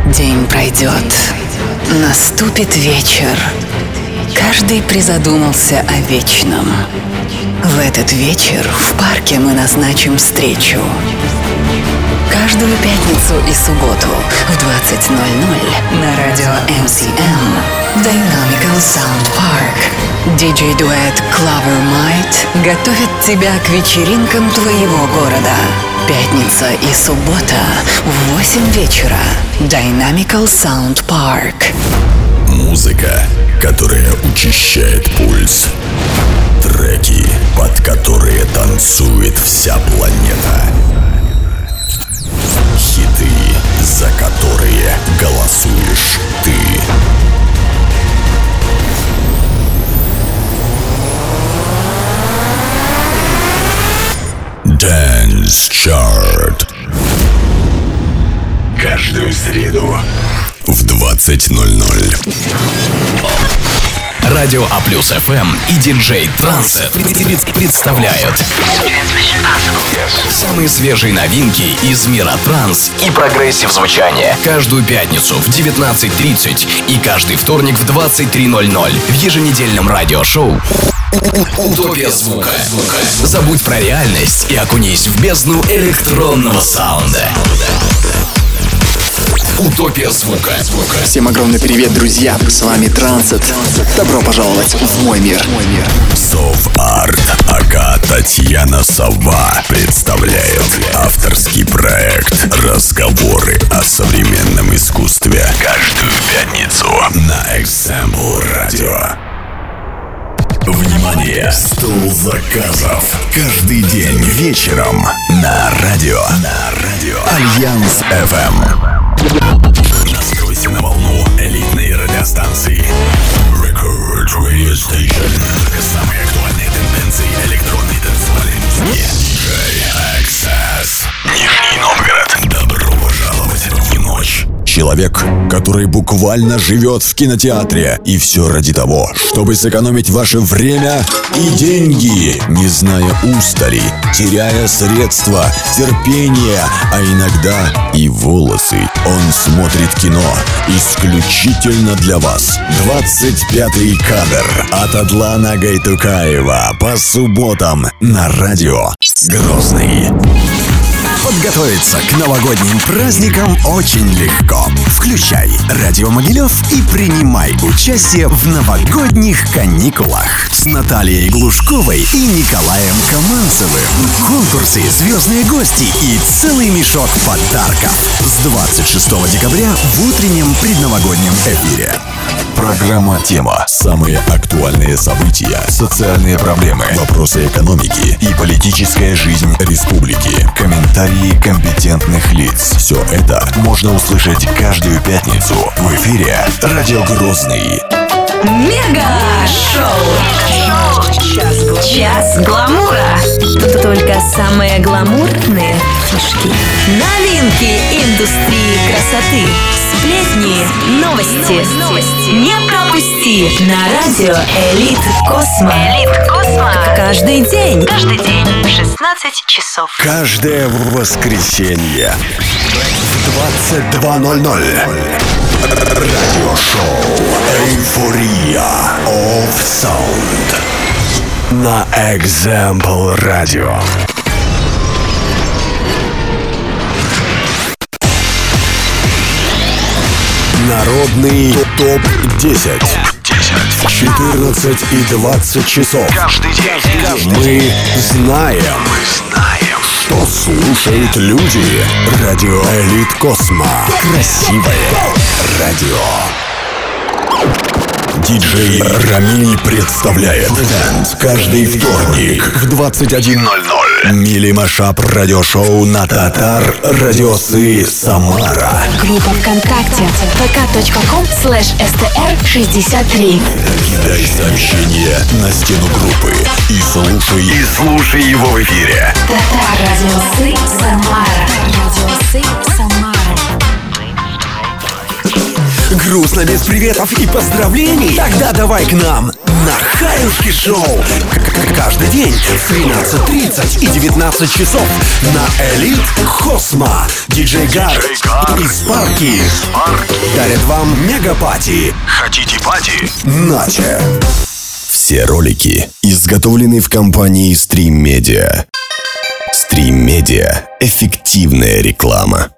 День пройдет, наступит вечер. Каждый призадумался о вечном. В этот вечер в парке мы назначим встречу. Каждую пятницу и субботу в 20:00 на радио MCM Dynamical Sound Park. DJ-дуэт Clover Might готовит тебя к вечеринкам твоего города. Пятница и суббота в 8 вечера. Dynamical Sound Park. Музыка, которая учащает пульс. Треки, под которые танцует вся планета. Хиты, за которые голосуешь ты. Dance Chart. Каждую среду в 20:00. Радио А+ ФМ и диджей Трансет представляют самые свежие новинки из мира транс и прогрессив звучания. Каждую пятницу в 19:30 и каждый вторник в 23:00 в еженедельном радиошоу «Утопия звука». Забудь про реальность и окунись в бездну электронного саунда. Утопия звука. Всем огромный привет, друзья! С вами Трансет. Добро пожаловать в мой мир. Сов Арт, АК Татьяна Сова представляет авторский проект «Разговоры о современном искусстве». Каждую пятницу на Example Radio. Внимание! Стол заказов. Каждый день вечером на радио. Альянс FM. Настройся на волну элитной радиостанции. Record Radio Station. Только самые актуальные тенденции электронной танцевальной музыки. DJ Access. Нижний Новгород. Добро пожаловать в ночь. Человек, который буквально живет в кинотеатре. И все ради того, чтобы сэкономить ваше время и деньги, не зная устали, теряя средства, терпение, а иногда и волосы. Он смотрит кино исключительно для вас. 25-й кадр от Адлана Гайтукаева по субботам на радио Грозный. Подготовиться к новогодним праздникам очень легко. Включай «Радио Могилев» и принимай участие в новогодних каникулах с Натальей Глушковой и Николаем Каманцевым. Конкурсы, звездные гости и целый мешок подарков. С 26 декабря в утреннем предновогоднем эфире. Программа «Тема». Самые актуальные события, социальные проблемы, вопросы экономики и политическая жизнь республики. Комментарии компетентных лиц. Все это можно услышать каждую пятницу в эфире «Радио Грозный». Мега-шоу. Час гламура. Только самые гламурные фишки. Новинки индустрии красоты. Сплетни, новости. Не пропусти на радио Элит Космо. Каждый день. В 16 часов. Каждое воскресенье в 22:00. Радиошоу «Эйфория of Sound» на Example Radio. Народный ТОП-10. 14 и 20 часов. Каждый день. Мы знаем, что слушают люди. Радио Элит Космо. Красивое радио. Диджей Рамиль представляет каждый вторник в 21:00 Мили Машап радиошоу на Татар Радиосы Самара. Группа ВКонтакте vk.com/str63. Кидай сообщение на стену группы и слушай его в эфире. Татар Радиосы Самара. Грустно без приветов и поздравлений? Тогда давай к нам на Хаюшки Шоу. Каждый день в 13:30 и 19 часов на Элит Хосма. Диджей Гар и Спарки дарят вам мегапати. Хотите пати? Наче. Все ролики изготовлены в компании Stream Media. Stream Media – эффективная реклама.